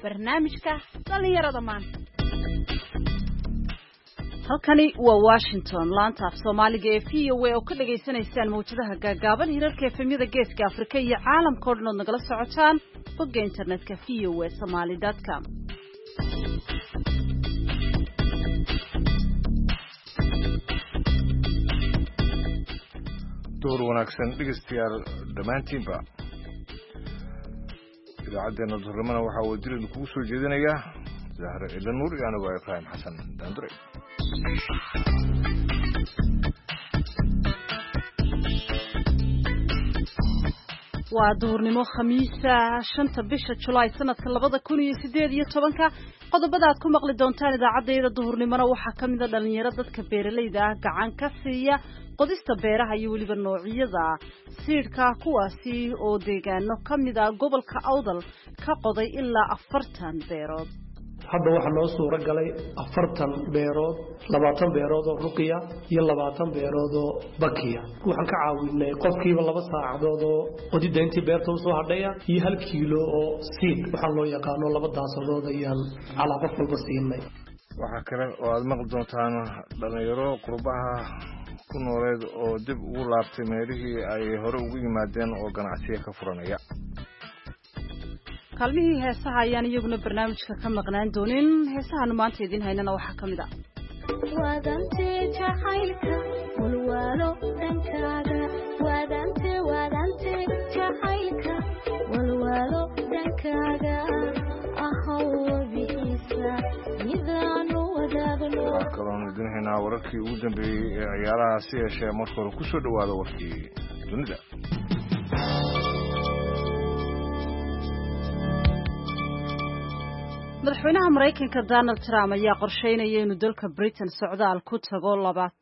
barnaamijka dhalinyarada maanta. halkani waa Washington laanta af Soomaaliga ee VOA oo ka dhageysanaysaan mawjadaha gaagaaban hirarka efemyada geeska Afrika iyo caalamka oo dhan nagala socotaan bogga internetka voasomali.com. door wanaagsan dhegeystayaal dhamaantiinba idaacaddeena duhurnimada waxaa wadirin kugu soo jeedinaya Zahra Ila Nuur iyo anigu Ibrahim Xasan Dandure. waa duhurnimo khamiisa 5 bisha July sanadka 2018 qodobada aad ku maqli doontaan idaacadeeda duhurnimona waxaa kamid ah dhalinyarada dadka beeralayda ah gacan ka siiya qodista beeraha iyo waliba noocyada siirka kuwaasi oo deegaano kamid ah gobolka Awdal ka qoday ilaa 40 beerood. hadda waxaa noo suura galay 40 beerood 20 beerood oo ruqiya iyo 20 beerood oo bakiya. waxaan ka caawinay qofkiiba 2 saacadood oo qodida intii beerta soo hadhaya iyo 1 kiilo oo siid waxaan loo yaqaano 2 daasadood ayaan ala qof walba siinay. waxaa kale oo aad maqli doontaan dhalinyaro qurbaha ku nooleed oo dib ugu laabtay meelihii ay hore ugu yimaadeen oo ganacsiga ka furanaya. kalmihii heesaha ayaan iyaguna barnaamijka ka maqnaan doonin. heesahan maanta idin haynana waxaa kamid ah wadante jacaylka walwalo dhankaaga wadante jacaylka walwalo dhankaaga ahow bixisa midaan wadaagno. waxaa kaloon idin haynaa wararkii ugu dambeeyey ee ciyaaraha si yeeshee marka hore ku soo dhawaada warkii dunida. madaxweynaha Mareykanka Donald Trump ayaa qorsheynaya inuu dalka Britain socdaal ku tago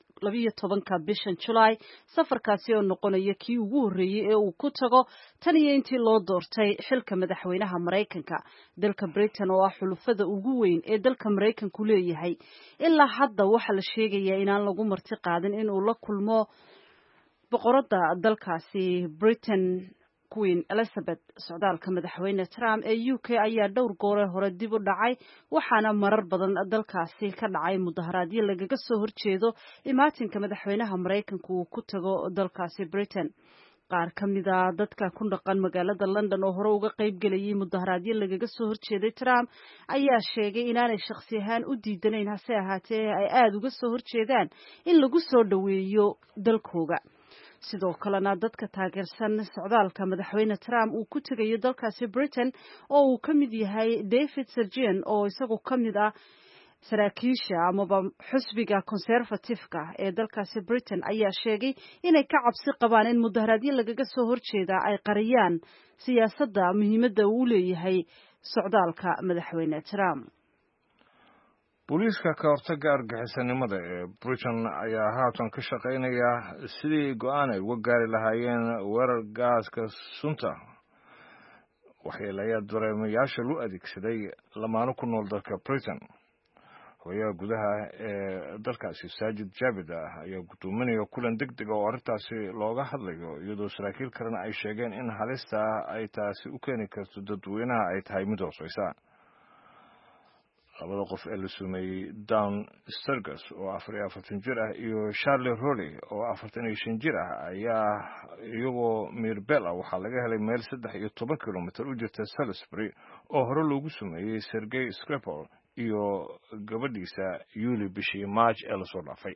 12 bishan July. safarkaasi oo noqonaya kii ugu horeeyay ee uu ku tago tan iyo intii loo doortay xilka madaxweynaha Mareykanka. dalka Britain oo ah xulufada ugu weyn ee dalka Mareykanku leeyahay ilaa hadda waxa la sheegayaa inaan lagu marti qaadin inuu la kulmo boqorada dalkaasi Britain Queen Elizabeth. socdaalka madaxweyne Trump ee UK ayaa dhowr goor hore dib u dhacay waxaana marar badan dalkaasi ka dhacay mudaharaadyo lagaga soo horjeedo imaatinka madaxweynaha Mareykanka uu ku tago dalkaasi Britain. qaar kamid ah dadka ku dhaqan magaalada London oo hore uga qayb galayay mudaharaadyo lagaga soo horjeeday Trump ayaa sheegay inaanay shakhsi ahaan u diidanayn hase ahaatee ay aad uga soo horjeedaan in lagu soo dhaweeyo dalkooga. sidoo kalena dadka taageersan socdaalka madaxweyne Trump uu ku tagayo dalkaasi Britain oo uu kamid yahay David Sergeant oo isagu kamid ah saraakiisha amaba xusbiga conservative-ka ee dalkaasi Britain ayaa sheegay inay ka cabsi qabaan in mudaharaadyo lagaga soo horjeeda ay qariyaan siyaasadda muhiimadda uu leeyahay socdaalka madaxweyne Trump. booliiska ka hortagga argaxisanimada ee Britain ayaa haatan ka shaqaynaya sidii go'aan ay uga gaari lahaayeen weerar gaaska sunta waxyeelaya dareemayaasha loo adeegsaday lamaano ku nool dalka Britain. hooyaha gudaha ee dalkaasi Sajid Javid ayaa gudoominaya kulan degdeg oo arrintaasi looga hadlayo iyadoo saraakiil kalena ay sheegeen in halista ay taasi u keeni karto dadweynaha ay tahay mid hooseysa. labada qof ee la sumeeyay Dawn Sturgis oo 44 jir ah iyo Charlie Rowley oo 45 jir ah ayaa iyagoo Mirbel waxaa laga helay meel 13 kilomitir u jirta Salisbury oo hore loogu sumeeyay Sergey Skripal iyo gabadhiisa Yuli bishii March ee la soo dhaafay.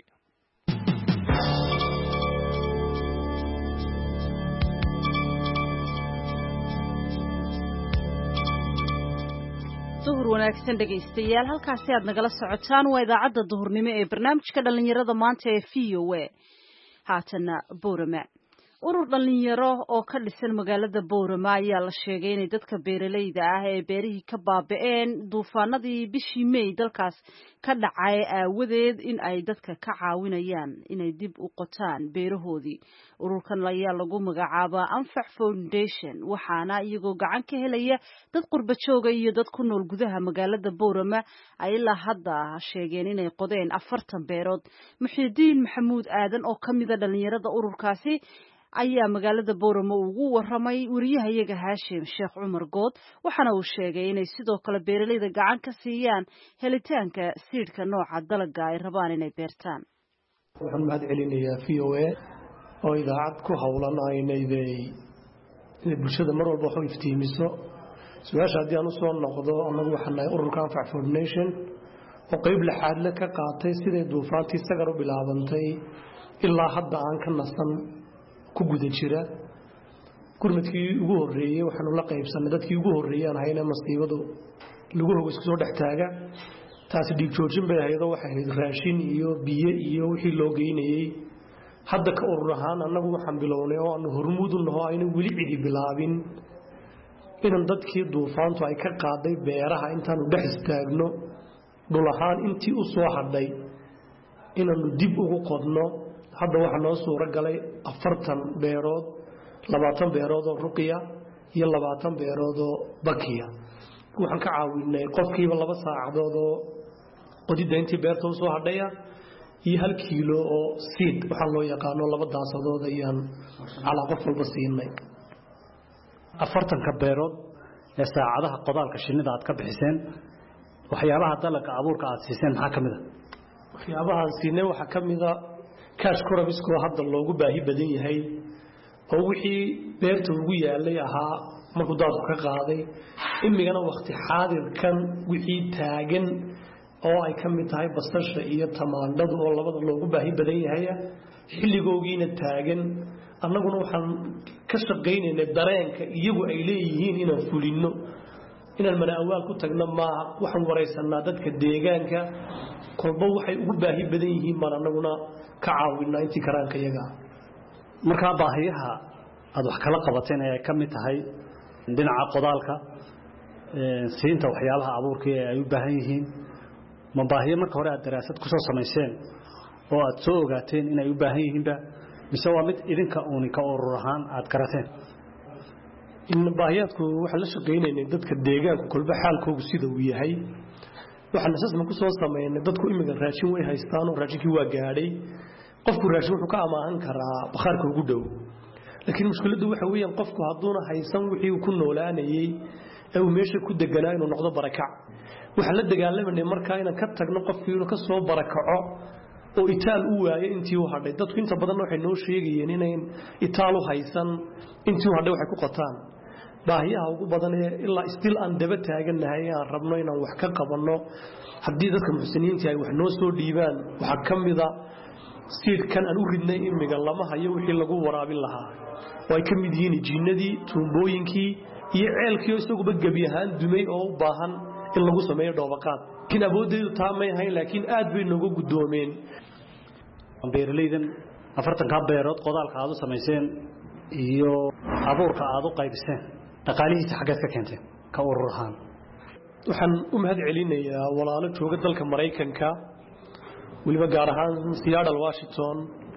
duhur wanaagsan dhageystayaal halkaasi aad nagala socotaan waa idaacadda duhurnimo ee barnaamijka dhalinyarada maanta ee VOA. haatana Boorama. urur dhalinyaro oo ka dhisan magaalada Boorama ayaa la sheegay in dadka beeralayda ah ee beerihii ka baaba'een duufaanadii bishii May dalkaas ka dhacay aawadeed in ay dadka ka caawinayaan inay dib u qotaan beerahoodii. ururkan ayaa lagu magacaabaa Anfac Foundation waxaana iyagoo gacan ka helaya dad qurba jooga iyo dad ku nool gudaha magaalada Boorama ay ilaa hadda sheegeen inay qodeen 40 beerood. Muxiidiin Maxamuud Aadan oo kamid ah dhalinyarada ururkaasi ayaa magaalada Booramo ugu waramay wariyahayaga Haashim Sheekh Cumar Good waxaana uu sheegay inay sidoo kale beeralayda gacan ka siiyaan helitaanka siidhka nooca dalagga ay rabaan inay beertaan. waxaan mahad celinayaa VOA oo idaacad ku hawlan inay bulshada mar walba wax iftiimiso. su'aasha haddii aan u soo noqdo annagu waxaan nahay ururka Anfac Foundation oo qayb lixaad la ka qaatay sidii duufaantii sagar u bilaabantay ilaa hadda aan ka nasan ku guda jira. gurmadkii ugu horeeyay waxaanu la qaybsanay dadkii ugu horeeyay hayna masiibadu lagu hogo isku soo dhex taaga taasi dhiig joojin bay ahayd waxay ahayd raashin iyo biyo iyo wixii loo geynayay. hadda ka urur ahaan annagu waxaan bilownay oo aan hormuud u nahay inay weli cidi bilaabin inaan dadkii duufaantu ay ka qaaday beeraha intaanu dhex istaagno dhul ahaan intii u soo hadhay inaanu dib ugu qodno. hadda waxa noo suura galay 40 beerood 20 beerood oo ruqiya iyo 20 beerood oo bakiya. waxaan ka caawinay qofkiiba 2 saacadood oo qodida intii beerta u soo hadhaya iyo 1 kiilo oo seed waxa loo yaqaan 2 daasadood ayaan ala qof walba siinay. 40 ka beerood ee saacadaha qodaalka shinnida aad ka bixiseen waxyaabaha dalagga abuurka aad siiseen maxaa kamid ah? waxyaabaha siinay waxa kamid ah cash crops oo hadda loogu baahi badan yahay oo wixii beerta ugu yaalay ahaa markuu daadku ka qaaday imigana waqti xaadirkan wixii taagan oo ay kamid tahay basasha iyo tamaandhada oo labada loogu baahi badan yahay xilligoogiina taagan. annaguna waxaan ka shaqeynaynay dareenka iyagu ay leeyihiin inaan fulino inaan mana awaal ku tagno ma waxaan wareysanaa dadka deegaanka kolba waxay ugu baahi badan yihiin mar annaguna ka caawinaa intii karaanka iyaga. marka baahiyaha aad wax kala qabateen ay kamid tahay dhinaca qodaalka siinta waxyaabaha abuurka ay u baahan yihiin ma baahiyo marka hore aad daraasad ku soo sameyseen oo aad soo ogaateen inay u baahan yihiinba mise waa mid idinka ka urur ahaan aad garateen? in baahiyaadku waxa la shaqeynayay dadka deegaanka kolba xaalkoodu sida uu yahay waxaan asasna ku soo sameeynay dadku imiga raashin way haystaan oo raashinkii waa gaadhay qofku raashin wuxuu ka amaahan karaa bakhaarka ugu dhow laakiin mushkiladdu waxa weeyaan qofku haduuna haysan wixii uu ku noolaanayay ee uu meesha ku deganaa inuu noqdo barakac. waxaan la dagaalamanay markaa inaan ka tagno qofkii inuu ka soo barakaco oo itaal u waayay intii uu hadhay. dadku inta badan waxay noo sheegayeen inay itaal u haysan intii uu hadhay waxay ku qataan. baahiyaha ugu badan ee ilaa still aan daba taaganahay aan rabno inaan wax ka qabanno haddii dadka muxsiniinta ay wax noo soo dhiibaan waxa kamida seedkan aan u ridnay imiga lama hayo wixii lagu waraabin lahaa oo ay kamid yihiin jinnadii tuumbooyinkii iyo ceelkii isagu gabi ahaan dumay oo u baahan in lagu sameeyo dhoobaqaad. kin aboodeedu taamay hayn laakiin aad bay noogu gudoomeen. beeralaydan 40 ka beerood qodaalka aad u sameyseen iyo abuurka aad u qaybiseen dhaqaalihiisa xageed ka keenteen ka urur ahaan? waxaan u mahad celinayaa walaalo jooga dalka Mareykanka waliba gaar ahaan Seattle Washington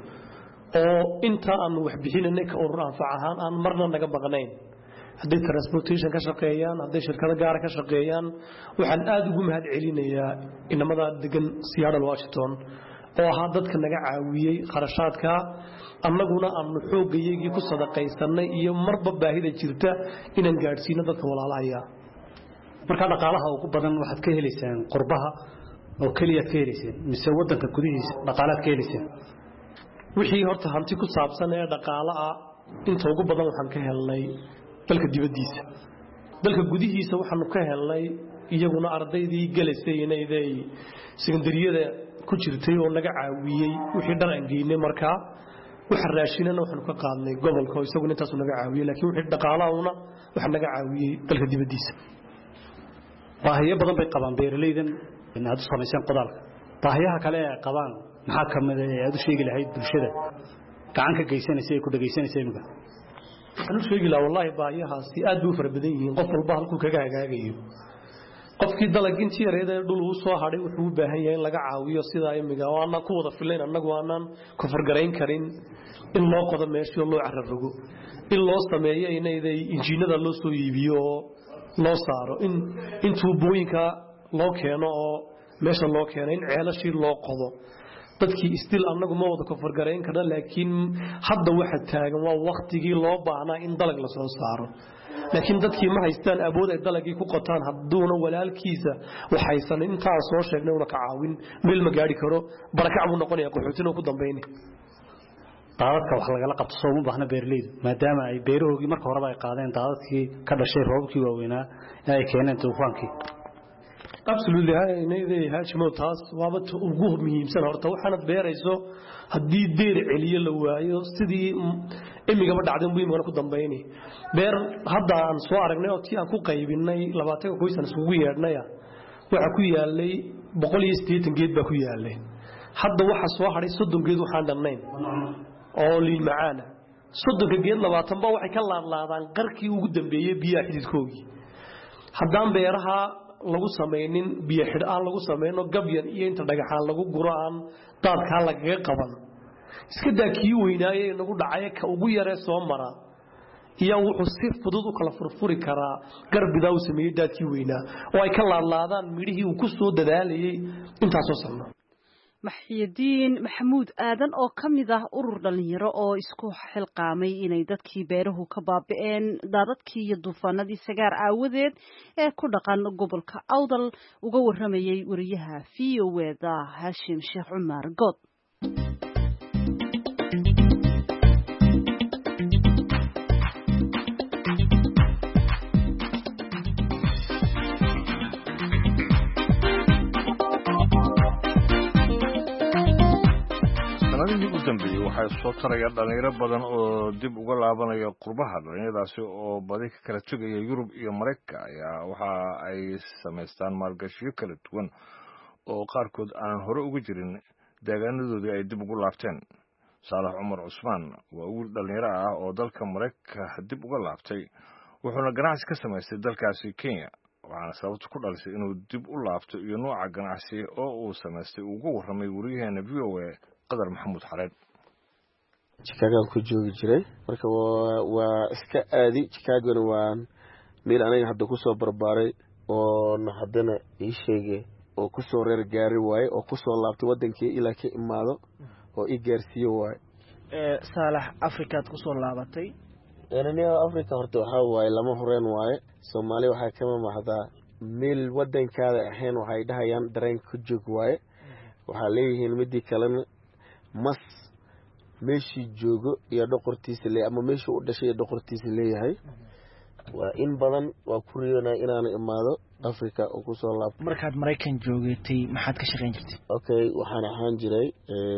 oo inta aan wax bixinay ka urur Anfac ahaan aan marna naga baqnayn. hadday transportation ka shaqeeyaan hadday shirkado gaar ka shaqeeyaan waxaan aad ugu mahad celinayaa inamada degan Seattle Washington oo ahaa dadka naga caawiyay kharashaadka annaguna aan xoogayagii ku sadaqaysanay iyo marba baahida jirta inaan gaarsiino dadka walaalahaya. marka dhaqaalaha ugu badan waxaad ka helaysaan qurbaha oo kaliya ka helaysaan mise wadanka gudihiisa dhaqaalaad ka helaysaan? wixii horta hanti ku saabsan ee dhaqaalaha inta ugu badan waxaan ka helnay dalka dibadiisa. dalka gudihiisa waxaanu ka helnay iyaguna ardaydii galaysay inay secondariyada ku jirtay oo naga caawiyay wixii dhan aan geynay markaa waxa raashinana waxaanu ka qaadnay gobolka isaguna intaas naga caawiyay laakiin wixii dhaqaalaha waxa naga caawiyay dalka dibadiisa. baahiyo badan bay qabaan beeralaydan in aad u sameyseen qodaalka. baahiyaha kale ee qabaan maxaa kamid ah aad u sheegi lahayd bulshada gacan ka geysanaysa ku dhageysanaysa imiga? waxaan u sheegi lahaa wallahi baahiyahaasi aad bay u fara badan yihiin qof walba halkuu kaga hagaagayo. qofkii dalag intii yareed ee dhul uu soo hadhay wuxuu u baahan yahay in laga caawiyo sida imiga oo aan ku wada filayn annagu aanan ku fargarayn karin in loo qodo meeshii loo carrarogo in loo sameeyo inay injiinada loo soo iibiyo loo saaro in tuubooyinka loo keeno oo meesha loo keeno in ceelashii loo qodo dadkii still anagu ma wada kofargareyn karna laakiin hadda waxa taagan waa waqtigii loo baahnaa in dalag la soo saaro laakiin dadkii ma haystaan awood ay dalagii ku qotaan haduuna walaalkiisa waxaysan intaa soo sheegnay una ka caawin meel ma gaari karo barakac buu noqonayaa qaxootina ku dambeeyay daadadka wax lagala qabto soo ma baahna beerleydu maadaama ay beerahoogii marka horeba ay qaadeen daadadkii ka dhashay roobkii waaweynaa ee ay keeneen duufaankii absolutely inay haashimo taas waaba ugu muhiimsan horta waxaanad beerayso hadii deer celiyo la waayo sidii imigaba dhacday muhiimka ku dambeeyay beer hadda aan soo aragnay oo tii aan ku qaybinay 20 qoysan isugu yeedhnay waxa ku yaalay 180 geed baa ku yaalay hadda waxa soo haray 30 geed waxaan dhannayn oo liin macaana 30 geed 20 ba waxay ka laadlaadaan qarkii ugu dambeeyay biyaha xididkoogii haddaan beeraha lagu sameeynin biyo xidhaan lagu sameeyno gabyan iyo inta dhagaxaan lagu guraan daadka laga qaban iska daakii weynaaye nagu dhacay ka ugu yaree soo mara iyo wuxuu si fudud u kala furfuri karaa garbidaa uu sameeyay daadkii weynaa oo ay ka laadlaadaan midhihii uu ku soo dadaalayay intaas oo sanno maxyadiin maxamuud aadan oo kamid ah urur dhalinyaro oo isku xilqaamay inay dadkii beerahu ka baaba'een daadadkii iyo duufaanadii sagaar aawadeed ee ku dhaqan gobolka Awdal uga waramayay wariyaha VOA Hashim Sheekh Umar God waxay soo taraya dhalinyaro badan oo dib uga laabanaya qurbaha dhalinyaradaasi oo badi ka kala tagaya Yurub iyo Mareykanka ayaa waxa ay sameystaan maalgashiyo kala duwan oo qaarkood aan hore uga jirin deegaanadoodii ay dib ugu laabteen Saalax Umar Cusmaan waa wiil dhalinyaro ah oo dalka Mareykanka dib uga laabtay wuxuuna ganacsi ka sameystay dalkaasi Kenya waxaana sababta ku dhalisay inuu dib u laabto iyo nooca ganacsi oo uu sameystay ugu waramay wariyaheena VOA qadar maxamuud xareed Chicago ku joogi jiray marka waa iska aadi Chicago waa meel aniga hadda ku soo barbaaray oo haddana ii sheegay oo ku soo reer gaari waay oo ku soo laabtay wadankii ilaa ka imaado oo ii gaarsiyo waay Saalax Afrika ku soo laabatay aniga Afrika horta waxa waay lama horeen waay Soomaaliya waxa kama mahada meel wadankaada ahayn waxay dhahayaan dareen ku joog waay waxa leeyihiin midii kalena mas meeshii joogo iyo dhaqortiisa leeyahay ama meeshii u dhashay dhaqortiisa leeyahay waa in badan waa ku riyoonaa inaan imaado Afrika oo ku soo laabto markaad Mareykan joogtay maxaad ka shaqeyn jirtay okay waxaan ahaan jiray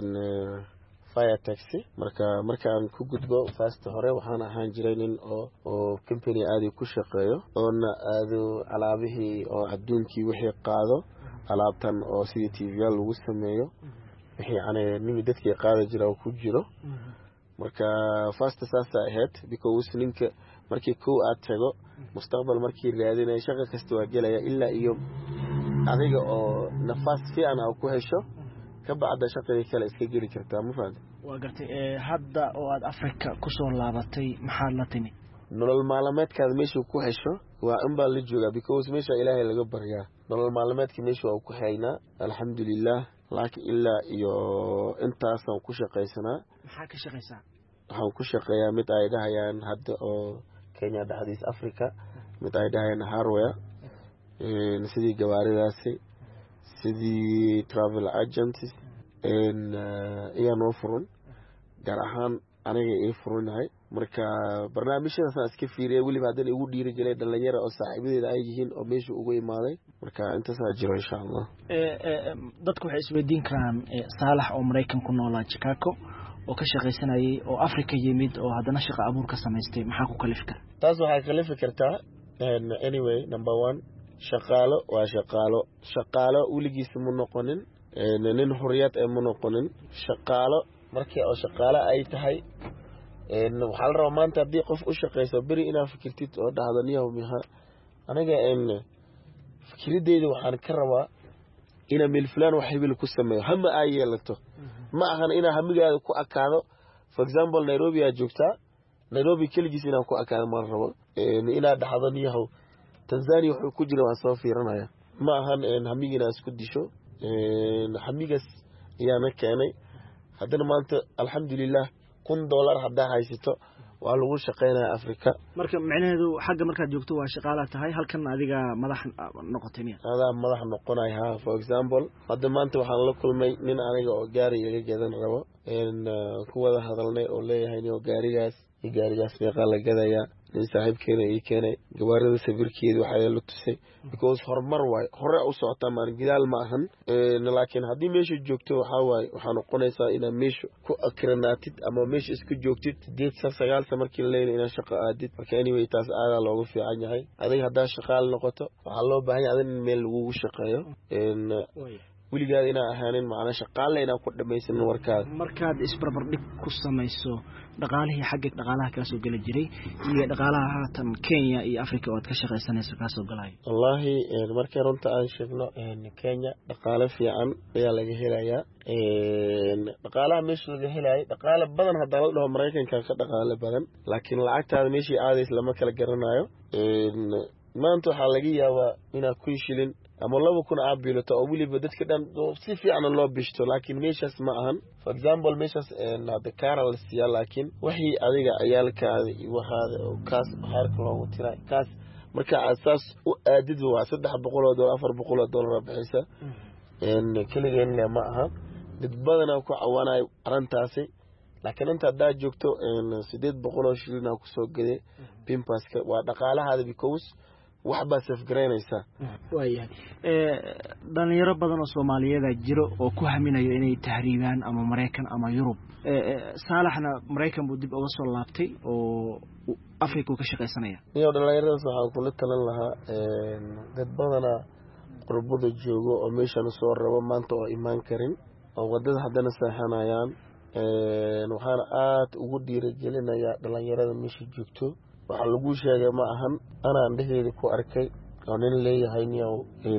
fire taxi markaan ku gudbo fast hore waxaan ahaan jiray nin oo company aadi ku shaqeeyo oo aado alaabihii oo adduunkii wixii qaado alaabtan oo sidii TV lagu sameeyo يعني نمي dadkii qaada jira oo ku jiro marka fast saasa ahead because ninka markii ku aad tago mustaqbal markii raadinay shaqo kasta waa galaya ilaa iyo adiga oo nafas fiican oo ku hesho ka bacda shaqadii kale iska geli kartaa ma fahanti waa gartay hadda oo aad Afrika ku soo laabatay maxaad la timi nolol maalmeedkaada meesha ku hesho waa in baa la joogaa because meesha Ilaahay laga baryaa nolol maalmeedkii meesha waa ku haynaa alxamdulillah laakiin ilaa iyo intaasaan ku shaqaysanaa maxaa ka shaqaysaa waxaan ku shaqeeyaa mid ay dhahayaan hadda oo Kenya dhaxdiis Afrika mid ay dhahayaan hardware sidii gawaaridaasi sidii travel agencies iyo noo furan gaar ahaan aniga ay furanahay marka barnaamijyadaas iska fiiriyay waliba haddana ugu dhiiri galay dhalinyaro oo saaxiibadeeda ay yihiin oo meesha ugu imaaday marka intaas jiro insha Allah dadku waxay isweydiin karaan Saalax oo Mareykan ku noolaa Chicago oo ka shaqaysanayay oo Afrika yimid oo haddana shaqo abuur ka sameystay maxaa ku kalifi kara taas waxay kalifi kartaa anyway number 1 shaqaalo wiligiisa ma noqonin nin huriyad ay ma noqonin shaqaalo markii oo shaqaale ay tahay waxaa la rabaa maanta haddii qof u shaqayso beri inaad fikirtid oo dhahdo niyow miha aniga fikradeyda waxaan ka rabaa inaa meel fulaan wax hibil ku sameeyo hama ay yeelato ma ahan inaa hamigaada ku akaado for example Nairobi aad joogtaa Nairobi keligiis inaan ku akaado ma rabo inaad dhahdo niyow Tanzania wuxuu ku jira waan soo fiirinaya ma ahan hamigiina isku disho hamigas ayaana keenay haddana maanta alxamdulilah $1,000 haddaa haysato waa lagu shaqeynaya Afrika marka macnaheedu xagga markaad joogto waa shaqaala tahay halkan adiga madax noqotay miya adaa madax noqonaya for example hadda maanta waxaan la kulmay nin aniga oo gaari iga gadan rabo ku wada hadalnay oo leeyahay inuu gaarigaas meeqa la gadaya nin saaxiibkeena ii keenay gawaarida sawirkeedu waxay la tusay because horumar waay hore u socota maan gidaal ma ahan laakiin haddii meesha joogto waxaa noqonaysaa inaad meesha ku akranaatid ama meesha isku joogtid 8-9 markii la leeyahay inaad shaqo aadid marka anyway taas aadaa loogu fiican yahay adiga haddaa shaqaal noqoto waxaa loo baahan yahay in meel lagugu shaqeeyo weligaad inaa ahaanin macna shaqaale inaa ku dhamaysanin warkaada markaad isbarbardhig ku samayso dhaqaalihii xagga dhaqaalaha kaa soo geli jiray iyo dhaqaalaha haatan Kenya iyo Afrika oo aad ka shaqaysanayso kaa soo galay wallahi markii runta aan sheegno Kenya dhaqaale fiican ayaa laga helayaa dhaqaalaha meesha laga helayo dhaqaale badan haddii la dhaho Mareykanka ka dhaqaale badan laakiin lacagtaada meeshii aadays lama kala garanayo maanta waxaa laga yaabaa inaad ku shilin ama 2,000 aad biilato oo weliba dadka dhan si fiican loo bishto laakiin meeshaas ma ahan for example meeshaas hada kaara la siiyaa laakiin wixii adiga ciyaalkaada iyo waxaada kaas xarka loogu tiray kaas marka asaas u aadid waa $300 $400 bixisa kaligeena ma aha dad badan ku caawinay arintaasi laakiin inta daa joogto $800 ku soo gaday pimpaska waa dhaqaalahaada because waxba safgareynaysa waayahay dhalinyaro badan oo Soomaaliyeed jiro oo ku haminayo inay tahriibaan ama Mareykan ama Yurub saalaxna Mareykan buu dib uga soo laabtay oo Afrika ka shaqaysanaya iyo dhalinyarada waxaan kula talan lahaa dad badan qurbada joogo oo meeshan soo rabo maanta oo imaan karin oo wadada hadana saaxanayaan waxaan aad ugu dhiirigelinayaa dhalinyarada meesha joogto waxa lagu sheegay ma ahan anaan dhaheeda ku arkay oo nin leeyahay niyow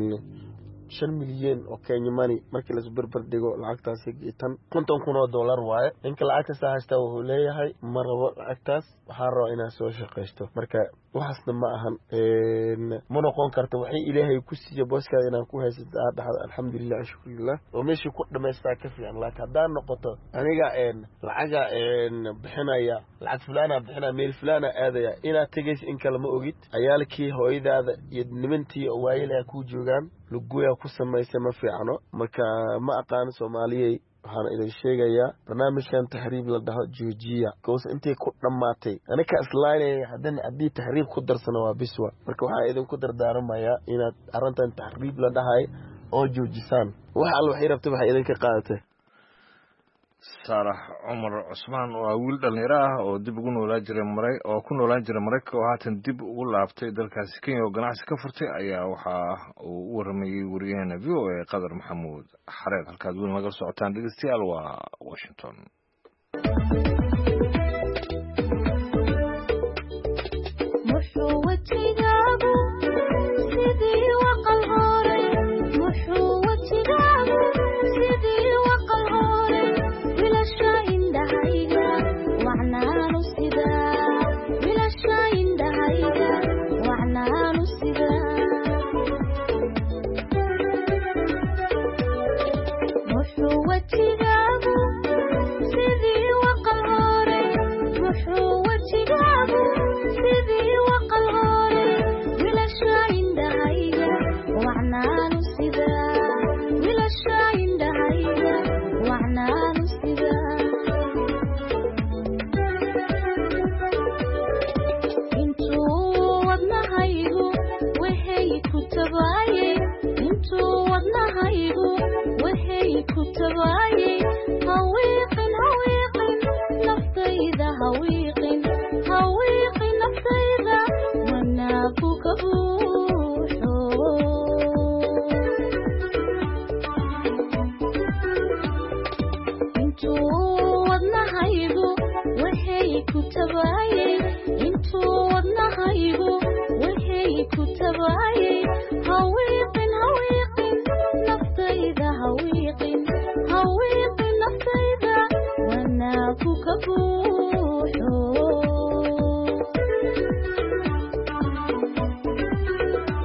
5 milyan oo Kenya money markii la isbarbar dhigo lacagtaas $50,000 waaye inka lacagtaas haysta wuxuu leeyahay ma rabo lacagtaas waxaan rabaa inaan soo shaqaysto marka waxaasna ma ahan ma noqon karto waxay ilaahay ku siiyo booskaada inaan ku haysto dhaxda alxamdulillah shukrillah oo meeshii ku dhameystaa ka fiican laakiin haddaan noqoto aniga lacaga bixinaya lacag fulana bixinaya meel fulana aadaya inaad tagays in kale ma ogid ciyaalkii hooyadaada iyo nimantii oo waayilaa ku joogaan luguya ku sameysay ma fiicano marka ma aqaan Soomaaliyay waxaan idin sheegayaa barnaamijkan tahriib la dhaho joojiya goos intee ku dhamaatay anaka islaanay haddii tahriib ku darsano waa biswa marka waxaan idin ku dardaarmayaa inaad arintan tahriib la dhahay oo joojisaan waxa alla waxay rabtay waxa idin ka qaadatay Saalax Cumar Cusmaan waa wiil dhalinyaro ah oo dib ugu noolaan jiray Mareykanka oo haatan dib ugu laabtay dalkaasi Kenya oo ganacsi ka furtay ayaa waxa uu u waramayay wariyaheena VOA Qadar Maxamuud Xareed halkaad weli naga socotaan dhegeystayaal waa Washington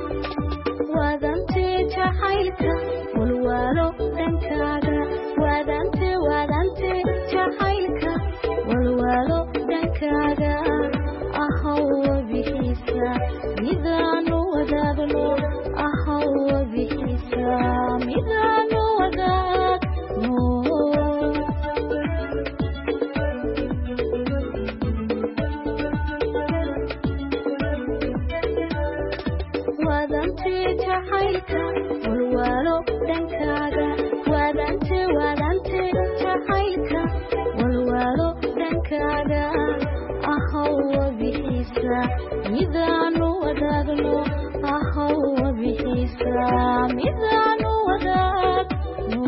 wadante jacaylka walwalo dhankaaga midaanu wadaagno ahow wabixiisa midaanu wadaagno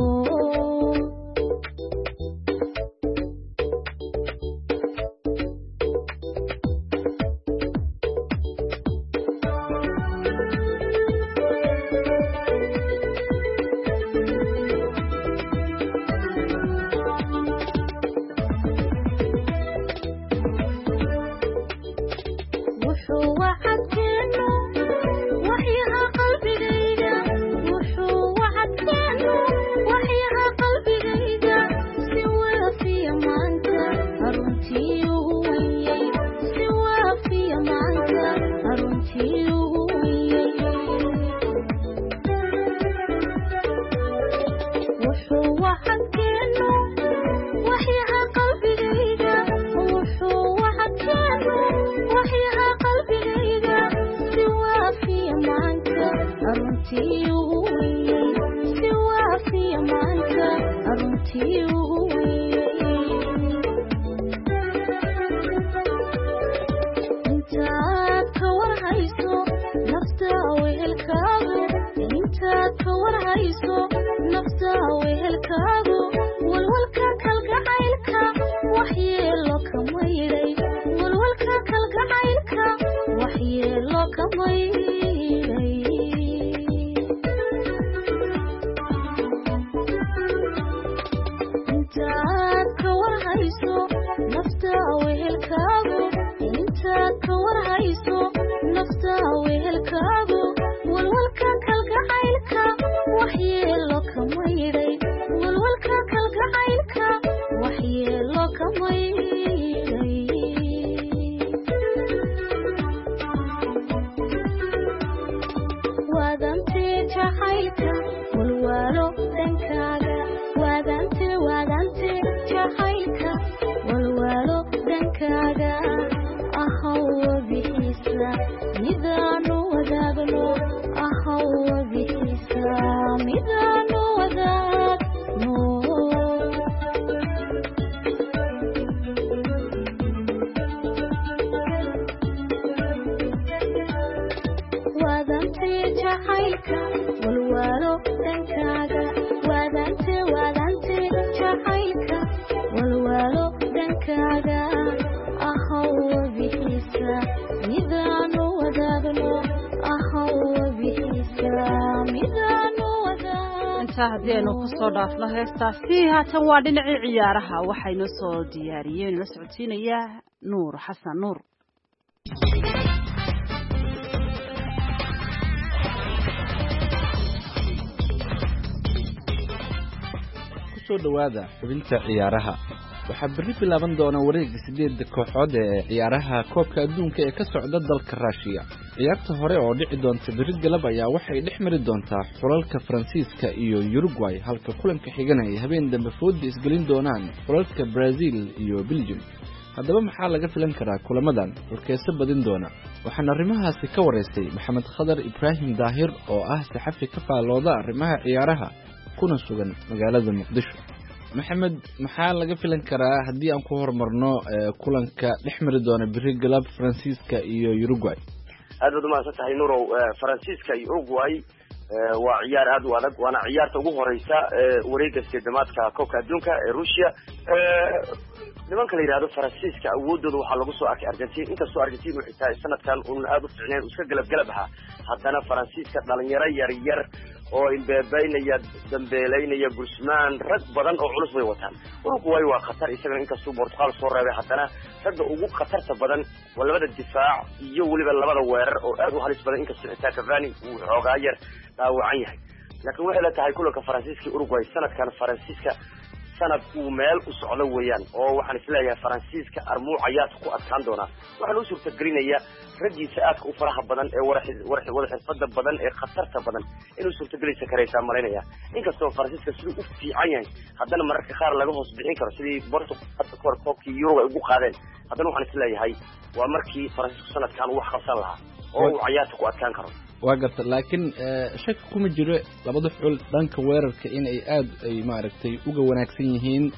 haddii aynu ku soo dhaafno heestaasi haatan waa dhinacii ciyaaraha waxaynu soo diyaariyeen la socodsiinaya nuur xasan nuur kusoo dhawaada xubinta ciyaaraha waxaa berri bilaaban doona wareegga 8 kooxood ee ciyaaraha koobka adduunka ee ka socda dalka Russia. ciyaarta hore oo dhici doonta berri galab ayaa waxay dhex mari doontaa xulalka Faransiiska iyo Uruguay halka kulanka xigana ay habeen dambe foodi isgelin doonaan xulalka Brazil iyo Belgium. haddaba maxaa laga filan karaa kulamadan halkeesa badin doona waxaan arrimahaasi ka wareysay Maxamed Khadar Ibrahim Daahir oo ah saxafi ka faalooda arrimaha ciyaaraha kuna sugan magaalada Muqdisho. maxamed maxaa laga filan karaa haddii aan ku horumarno kulanka dhex mari doona berri galab Faransiiska iyo Uruguay? aad u mahadsantahay Nuurow. Faransiiska iyo Uruguay waa ciyaar aad u adag waana ciyaarta ugu horeysa wareegga sideedamaadka koobka adduunka ee Russia. nimanka la yiraahdo Faransiiska awoodooda waxaa lagu soo arkay Argentina inkastoo Argentina xitaa sanadkan uu aad u fiicneen iska galab aha haddana Faransiiska dhalinyaro yar oo imbeebeynaya dambeeleynaya Griezmann rag badan oo culus way wataan. Uruguay waa khatar isagana inkastoo Portugal soo reebay haddana ragga ugu khatarta badan waa labada difaac iyo waliba labada weerar oo aad u halis badan inkastoo xitaa Cavani uu xoogaa yar dhaawacan yahay. laakiin waxay la tahay kulanka Faransiiska Uruguay sanadkan Faransiiska sanad uu meel u socdo weeyaan oo waxaan isleeyahay Faransiiska armuuc ayaa ku adkaan doona. waxaan u suurtagelinayaa raggiisa aadka u faraha badan ee wada xirfada badan ee khatarta badan inuu suurtagelaysa karaysa mareynaya. inkastoo Faransiiska sidoo u fiican yahay haddana mararka qaar laga hoos bixin karo sidii Portugal koobkii Euro ay ugu qaadeen. haddana waxaan isleeyahay waa markii Faransiisku sanadkan wax qabsan lahaa oo uu ciyaarta ku adkaan karo. waa garta laakiin shaki kuma jiro labada xul dhanka weerarka in ay aad ay maaragtay uga wanaagsan yihiin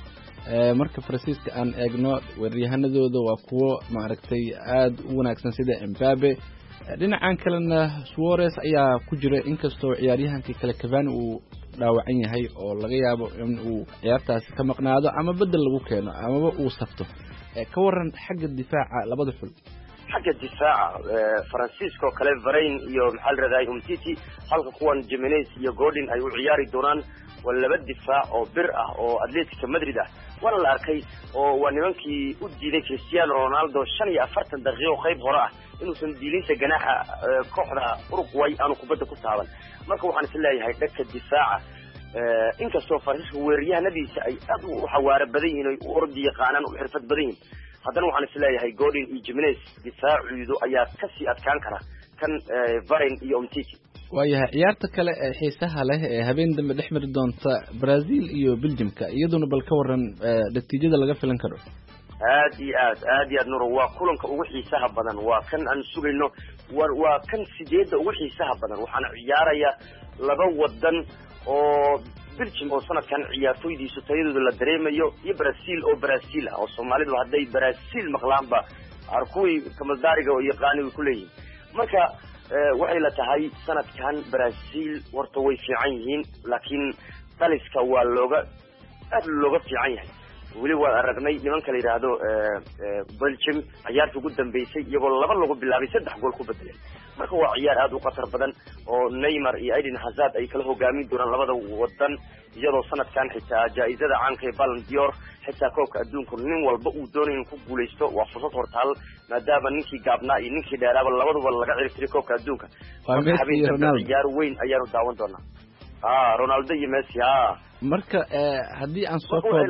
marka faransiiska aan eegno weeraryahanadooda waa kuwo maaragtay aad u wanaagsan sida Mbappe. dhinacan kalena Suarez ayaa ku jira inkastoo ciyaaryahankii kale Cavani uu dhaawacan yahay oo laga yaabo in uu ciyaartaasi ka maqnaado ama bedel lagu keeno ama uu safto. ka waran xagga difaaca labada xul xagga difaaca Francisco kale Varane iyo maxal raday Umtiti halka kuwan Jimenez iyo Godin ay u ciyaari doonaan wala difaac oo bir ah oo Atletico Madrid ah wala la arkay oo waa nimankii u diiday Cristiano Ronaldo 45 daqiiqo qayb hore ah inuusan diilinta ganaxa kooxda Uruguay aanu kubadda ku taaban marka waxaan is leeyahay dhanka difaaca inkastoo Francisco weeraryahanadiisa ay aad u xawaare badan yihiin oo ordi yaqaanaan oo xirfad badan yihiin haddana waxaan is leeyahay Godin iyo Jimenez difaaciidu ayaa ka sii adkaan kara kan Varane iyo Umtiti waayahay ciyaarta kale ee xiisaha leh ee habeen dambe dhex mari doonta Brazil iyo Belgiumka iyaduna bal ka waran natiijada laga filan karo aad iyo aad nuro waa kulanka ugu xiisaha badan waa kan aan sugayno waa kan sideeda ugu xiisaha badan waxaana ciyaaraya laba wadan oo Belgium oo sanadkan ciyaartoydiisu tayadooda la dareemayo iyo Brazil oo Brazil ah oo Soomaalidu hadday Brazil maqlaanba arkuwi kamaldaariga oo yaqaaniga ku leeyihiin marka waxay la tahay sanadkan Brazil warta way fiican yihiin laakiin daliska waa looga fiican yahay weli waa aragnay nimanka la yiraahdo Belgium ciyaarta ugu dambeysay iyagoo laba lagu bilaabay 3 gool ku bedelay marka waa ciyaar aad u qatar badan oo Neymar iyo Eden Hazard ay kala hogaamin doonaan labada wadan iyadoo sanadkan xitaa jaa'izada caanka ee Ballon d'Or xitaa koobka adduunka nin walba uu doonayo inuu ku guuleysto waa fursad hortaal maadaama ninkii gaabnaa iyo ninkii dheeraaba labaduba laga ciribtiray koobka adduunka ciyaar weyn ayaanu daawan doonaa Ronaldo iyo Messi marka haddii aan soo marka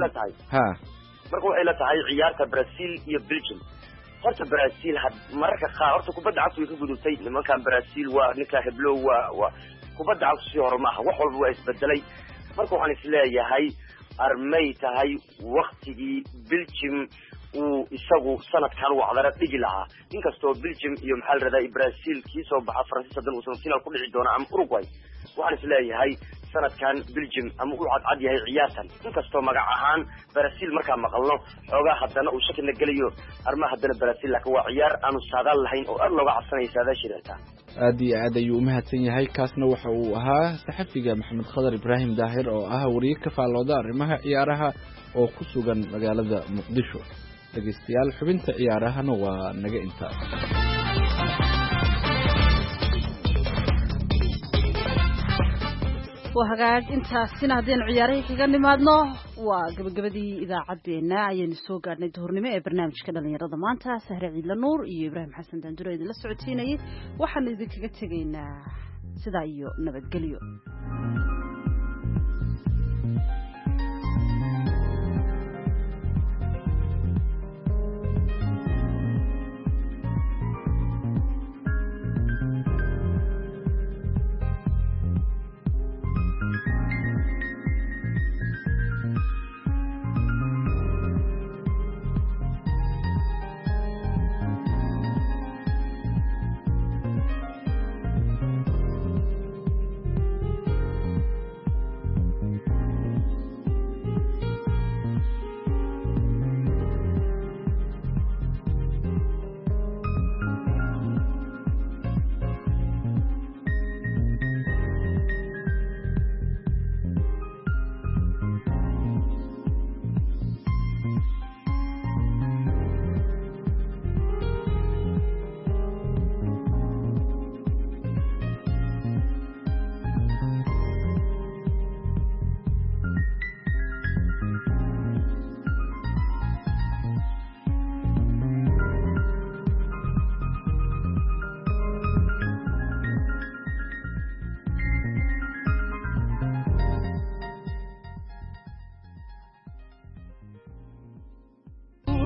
waxay la tahay ciyaarta Brazil iyo Belgium horta Brazil marka qaar horta kubadda cagtu way ka gudubtay nimankan Brazil waa ninka heblo waa kubadda cagtu si hormaaha wax walba waa isbedelay marka waxaan is leeyahay armay tahay waqtigii Belgium uu isagu sanadkan wacdara dhigi lahaa inkastoo Belgium iyo maxal raday Brazil kii soo baxa Faransiis hadan uu final ku dhici doona ama Uruguay waxaan is leeyahay sanadkan Belgium ama uu cad yahay ciyaartan inkastoo magac ahaan Brazil marka maqalno xoogaa hadana uu shakina galiyo arma hadana Brazil laakiin waa ciyaar aanu saadaal lahayn oo aad looga cabsanaysa saadaashirta aad iyo aad ayuu mahadsan yahay kaasna waxa uu ahaa saxafiga Maxamed Khadar Ibrahim Daahir oo ah wariye ka faalooda arrimaha ciyaaraha oo ku sugan magaalada Muqdisho dhageystayaal xubinta ciyaarahana waa naga intaa وهاجاج انت سنة دين عياري كان نمادنا وقبل إذا عدينا عين السوق عندنا دهورنا ما برنامج كذا اللي يرضى مانتا سهر عيد للنور إبراهيم حسن دندوري إذا لسعوديين وحن ذيك كتجينا سدايو نبت قليو